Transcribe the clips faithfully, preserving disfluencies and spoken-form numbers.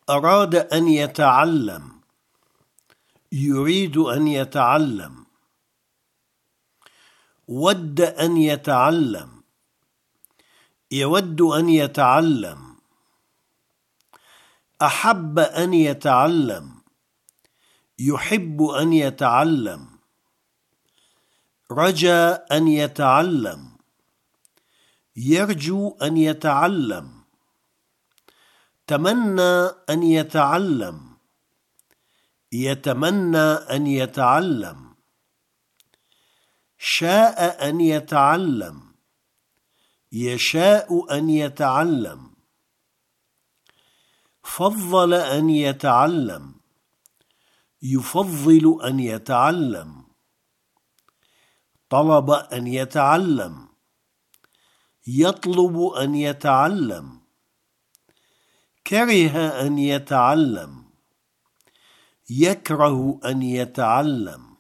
أراد أن يتعلم، يريد أن يتعلم. ود أن يتعلم، يود أن يتعلم. أحب أن يتعلم، يحب أن يتعلم. رجا أن يتعلم، يرجو أن يتعلم. تمنى أن يتعلم، يتمنى أن يتعلم. شاء أن يتعلم، يشاء أن يتعلم. فضل أن يتعلم، يفضل أن يتعلم. طلب أن يتعلم، يطلب أن يتعلم. كره أن يتعلم، يكره أن يتعلم.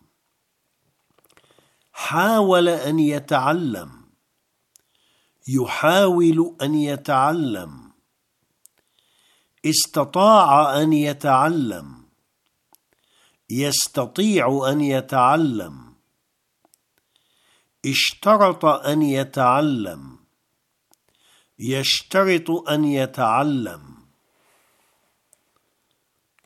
حاول أن يتعلم، يحاول أن يتعلم. استطاع أن يتعلم، يستطيع أن يتعلم. اشترط أن يتعلم، يشترط أن يتعلم.